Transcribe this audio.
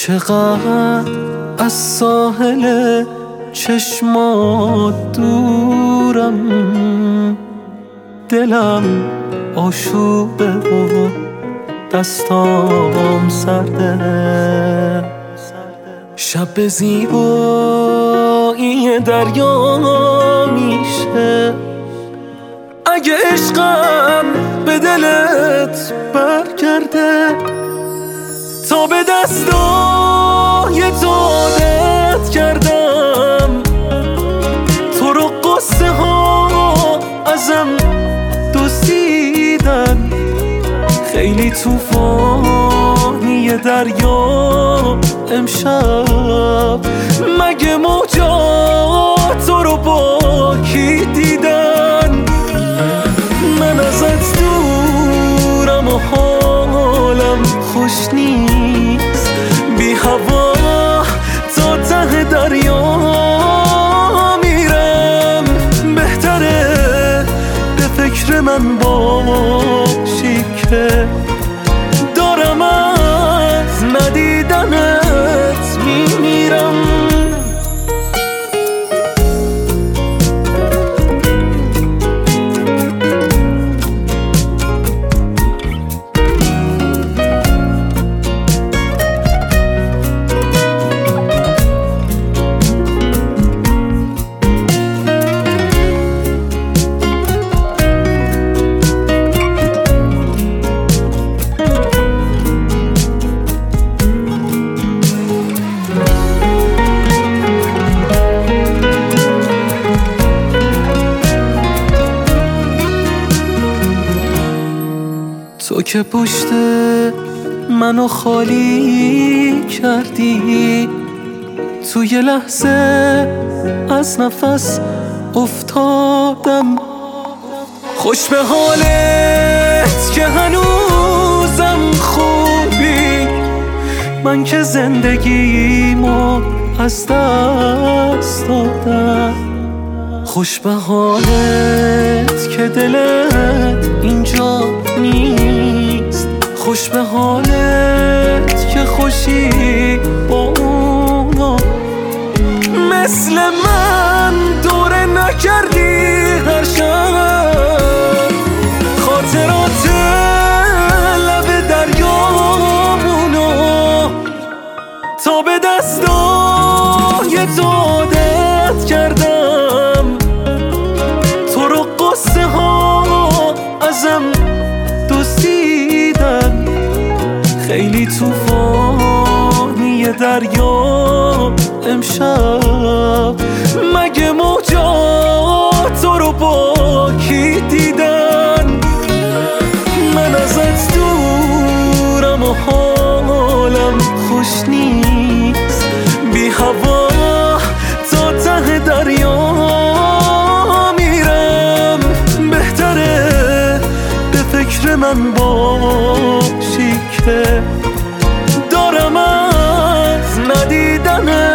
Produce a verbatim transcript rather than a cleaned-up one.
چقدر از ساحل چشمات دورم، دلم آشوبه و دستام سرده. شب زیبایی دریا میشه اگه عشقم به دلت برگرده. تا به دستای تو عادت کردم، تو رو قصه ها ازم دزدیدن. خیلی طوفانی دریا امشب، مگه موجات تو رو با کی دیدن؟ من ازت دورم و حالم خوش نیست، بی هوا تا ته دریا میرم. بهتره به فکر من باشی که دارم از ندیدنت میمیرم. تو که پشت منو خالی کردی، تو یه لحظه از نفس افتادم. خوش به حالت که هنوزم خوبی، من که زندگیمو از دست دادم. خوش به حالت که دلت اینجا نیست، خوش به حالت که خوشی با اونا. مثل من دوره نکردی هر شب، خاطرات لب دریامونو. تا به دستای تو عادت کردم، تو رو قصه ها ازم دزدیدن. خیلی طوفانی دریا امشب، مگه موجات تو رو با کی دیدن؟ من ازت دورم و حالم خوش نیست، بی هوا تا ته دریا میرم. بهتره به فکر من باشی که دارم از ندیدنت